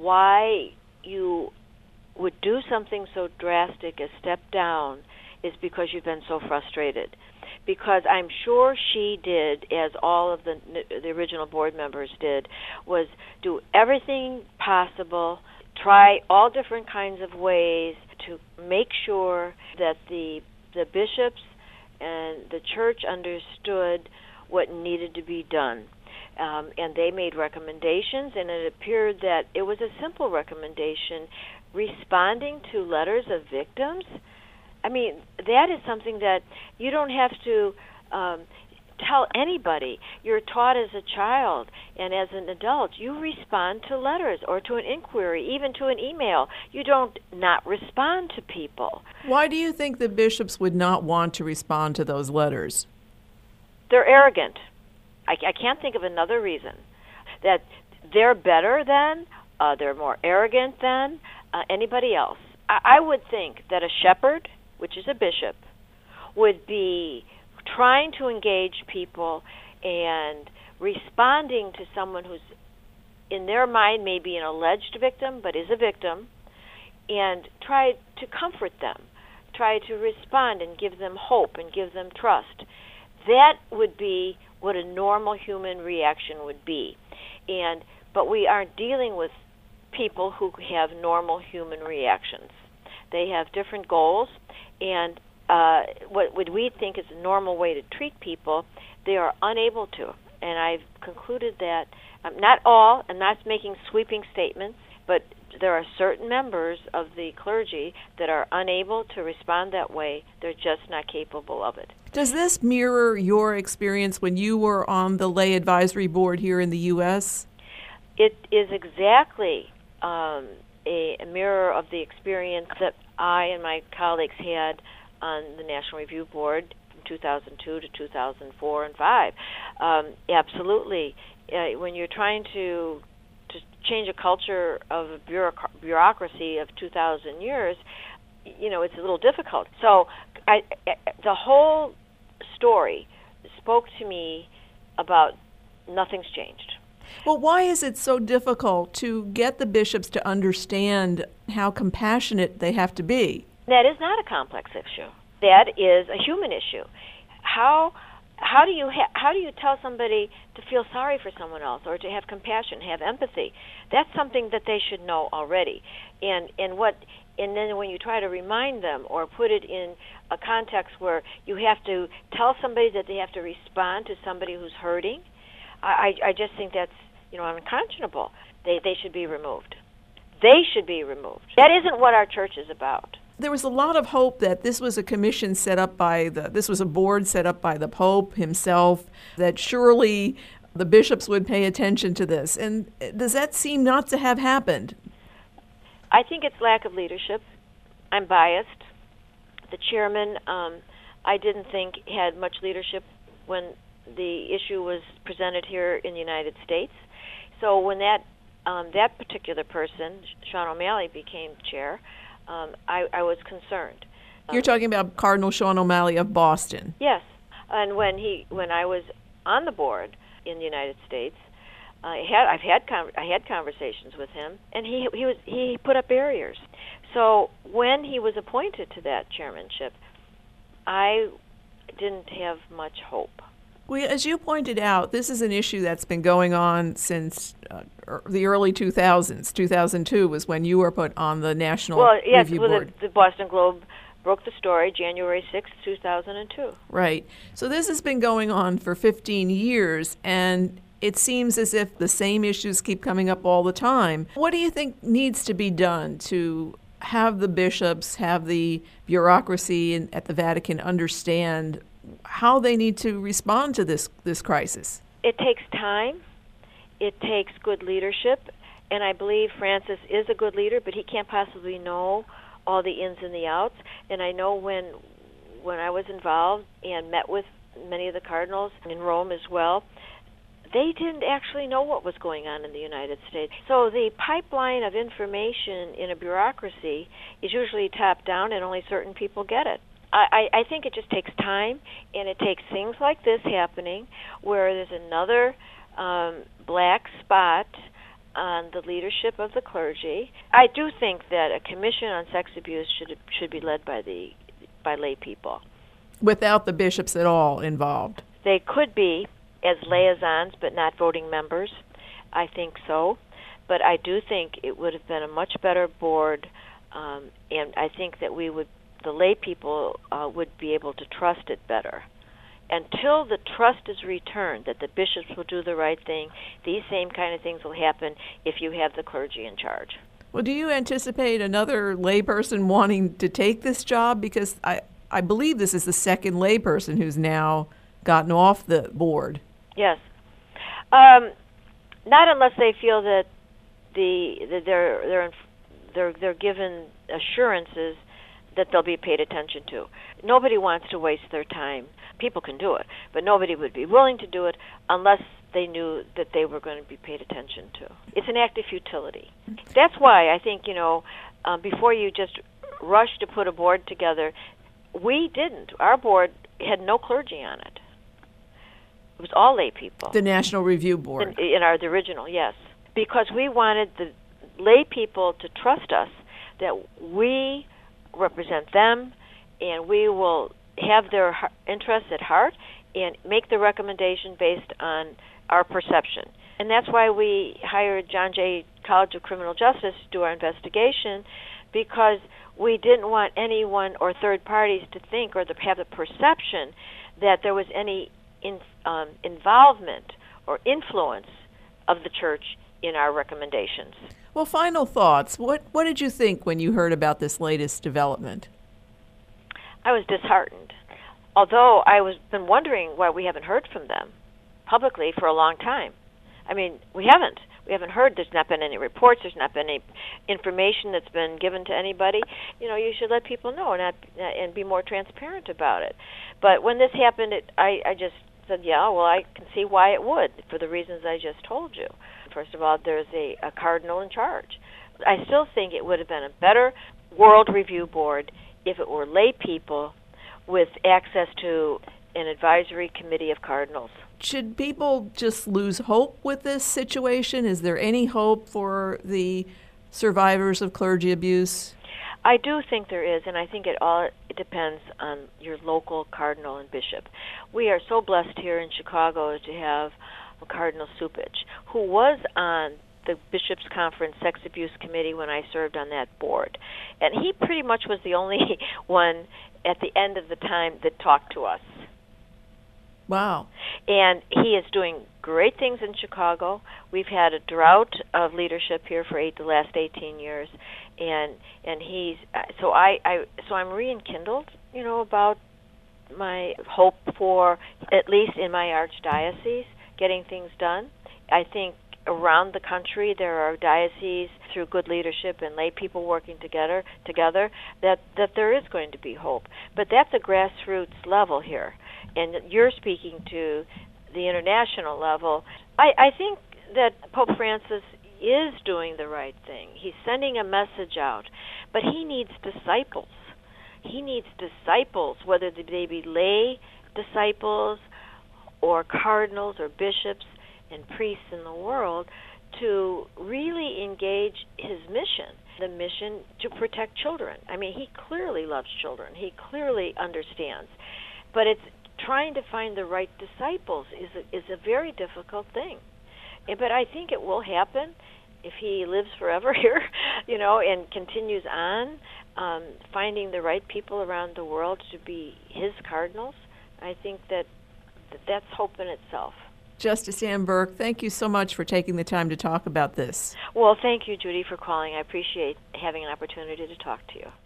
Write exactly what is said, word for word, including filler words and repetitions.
why you would do something so drastic as step down is because you've been so frustrated. Because I'm sure she did, as all of the the original board members did, was do everything possible, try all different kinds of ways to make sure that the the bishops and the church understood what needed to be done. Um, and they made recommendations, and it appeared that it was a simple recommendation, responding to letters of victims. I mean, that is something that you don't have to um, tell anybody. You're taught as a child and as an adult. You respond to letters or to an inquiry, even to an email. You don't not respond to people. Why do you think the bishops would not want to respond to those letters? They're arrogant. I, I can't think of another reason. That they're better than, uh, they're more arrogant than uh, anybody else. I, I would think that a shepherd, which is a bishop, would be trying to engage people and responding to someone who's, in their mind, may be an alleged victim, but is a victim, and try to comfort them, try to respond and give them hope and give them trust. That would be what a normal human reaction would be. And but we aren't dealing with people who have normal human reactions. They have different goals, and uh, what would we think is a normal way to treat people, they are unable to. And I've concluded that, um, not all, and not making sweeping statements, but there are certain members of the clergy that are unable to respond that way. They're just not capable of it. Does this mirror your experience when you were on the lay advisory board here in the U S? It is exactly um, a, a mirror of the experience that I and my colleagues had on the National Review Board from two thousand two to two thousand four and five. Um, absolutely. Uh, when you're trying to to change a culture of a bureauc- bureaucracy of two thousand years, you know, it's a little difficult. So I, I, the whole story spoke to me about nothing's changed. Well, why is it so difficult to get the bishops to understand how compassionate they have to be? That is not a complex issue. That is a human issue. How how do you ha- how do you tell somebody to feel sorry for someone else or to have compassion, have empathy? That's something that they should know already. And and what and then when you try to remind them or put it in a context where you have to tell somebody that they have to respond to somebody who's hurting, I, I just think that's, you know, unconscionable. They they should be removed. They should be removed. That isn't what our church is about. There was a lot of hope that this was a commission set up by the, this was a board set up by the Pope himself, that surely the bishops would pay attention to this. And does that seem not to have happened? I think it's lack of leadership. I'm biased. The chairman, um, I didn't think had much leadership when the issue was presented here in the United States. So when that um, that particular person, Sean O'Malley, became chair, um, I, I was concerned. Um, You're talking about Cardinal Sean O'Malley of Boston. Yes, and when he when I was on the board in the United States, I had I've had con- I had conversations with him, and he he was he put up barriers. So when he was appointed to that chairmanship, I didn't have much hope. Well, as you pointed out, this is an issue that's been going on since uh, the early two thousands. two thousand two was when you were put on the National well, yes, Review well, Board. The, the Boston Globe broke the story January sixth, two thousand two. Right. So this has been going on for fifteen years, and it seems as if the same issues keep coming up all the time. What do you think needs to be done to have the bishops, have the bureaucracy in, at the Vatican understand how they need to respond to this this crisis? It takes time. It takes good leadership. And I believe Francis is a good leader, but he can't possibly know all the ins and the outs. And I know when when I was involved and met with many of the cardinals in Rome as well, they didn't actually know what was going on in the United States. So the pipeline of information in a bureaucracy is usually top down, and only certain people get it. I, I think it just takes time, and it takes things like this happening where there's another um, black spot on the leadership of the clergy. I do think that a commission on sex abuse should should be led by the by lay people. Without the bishops at all involved? They could be as liaisons, but not voting members. I think so. But I do think it would have been a much better board, um, and I think that we would, the lay people uh, would be able to trust it better. Until the trust is returned that the bishops will do the right thing, these same kind of things will happen if you have the clergy in charge. Well, do you anticipate another layperson wanting to take this job? Because I, I believe this is the second layperson who's now gotten off the board. Yes. Um, not unless they feel that the that they're they're they're they're given assurances that they'll be paid attention to. Nobody wants to waste their time. People can do it, but nobody would be willing to do it unless they knew that they were going to be paid attention to. It's an act of futility. That's why I think, you know, uh, before you just rush to put a board together, we didn't. Our board had no clergy on it. It was all lay people. The National Review Board. In, in our the original, yes. Because we wanted the lay people to trust us that we represent them and we will have their interests at heart and make the recommendation based on our perception. And that's why we hired John Jay College of Criminal Justice to do our investigation, because we didn't want anyone or third parties to think or to have the perception that there was any in, um, involvement or influence of the church in our recommendations. Well, final thoughts. What what did you think when you heard about this latest development? I was disheartened, although I was been wondering why we haven't heard from them publicly for a long time. I mean, we haven't. We haven't heard. There's not been any reports. There's not been any information that's been given to anybody. You know, you should let people know and, not, and be more transparent about it. But when this happened, it, I, I just said, yeah, well, I can see why it would, for the reasons I just told you. First of all, there's a, a cardinal in charge. I still think it would have been a better World Review Board if it were lay people with access to an advisory committee of cardinals. Should people just lose hope with this situation? Is there any hope for the survivors of clergy abuse? I do think there is, and I think it all it depends on your local cardinal and bishop. We are so blessed here in Chicago to have Cardinal Cupich, who was on the Bishops' Conference Sex Abuse Committee when I served on that board. And he pretty much was the only one at the end of the time that talked to us. Wow. And he is doing great things in Chicago. We've had a drought of leadership here for eight, the last eighteen years. And and he's so I, I so I'm rekindled, you know, about my hope for, at least in my archdiocese, getting things done. I think around the country there are dioceses, through good leadership and lay people working together together that that there is going to be hope. But that's a grassroots level here, and you're speaking to the international level. I, I think that Pope Francis is doing the right thing. He's sending a message out, but he needs disciples. He needs disciples, whether they be lay disciples or cardinals or bishops and priests in the world, to really engage his mission, the mission to protect children. I mean, he clearly loves children. He clearly understands. But it's trying to find the right disciples is a, is a very difficult thing. But I think it will happen if he lives forever here, you know, and continues on um, finding the right people around the world to be his cardinals. I think that, that that's hope in itself. Justice Ann Burke, thank you so much for taking the time to talk about this. Well, thank you, Judy, for calling. I appreciate having an opportunity to talk to you.